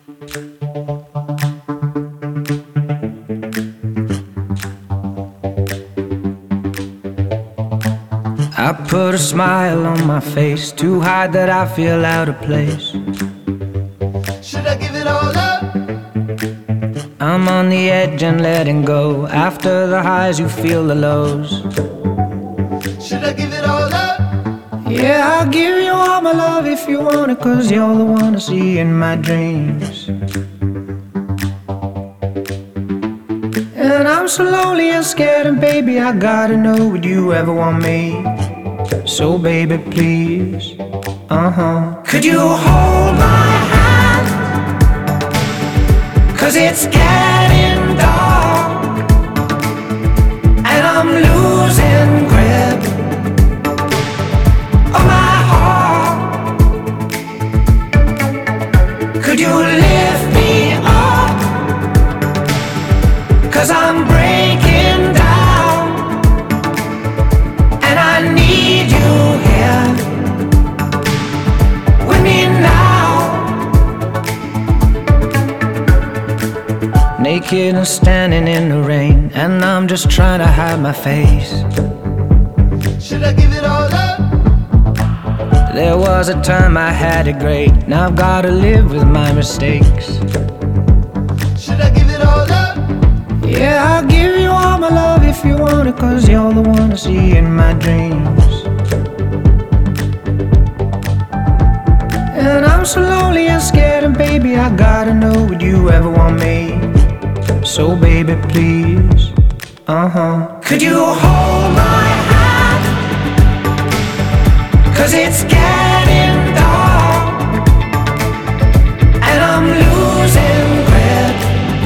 I put a smile on my face, too high that I feel out of place. Should I give it all up? I'm on the edge and letting go. After the highs you feel the lows. Should I give it all up? Yeah, I'll give you all my love if you want it, 'cause you're the one I see in my dreams. And I'm so lonely and scared, and baby, I gotta know, would you ever want me? So baby, please, could you hold my hand? 'Cause it's getting dark, and I'm losing grip of my heart. Could you lift me up? 'Cause I'm breaking down, and I need you here with me now. Naked and standing in the rain, and I'm just trying to hide my face. Should I give it all up? There was a time I had it great, now I've gotta live with my mistakes. Should I give it all up? Yeah, I'll give you all my love if you want it, 'cause you're the one I see in my dreams. And I'm so lonely and scared, and baby, I gotta know, would you ever want me? So baby, please, could you hold my hand? 'Cause it's getting dark, and I'm losing grip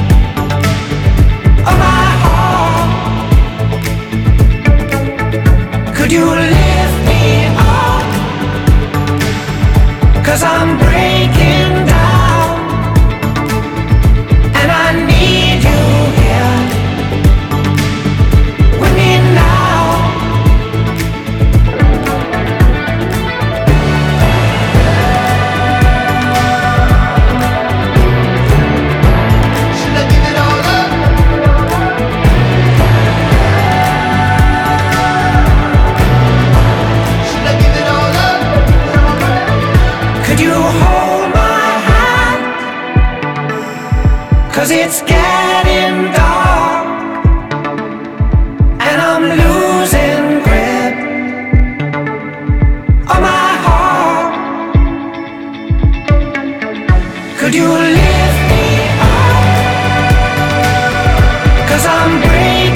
of my heart. Could you lift me up? 'Cause I'm breaking down, and I need you here with me now. Should I give it all up? Should I give it all up? Could you hold my hand? 'Cause it's getting dark, and I'm losing grip of my heart. Could you lift me up? 'Cause I'm breaking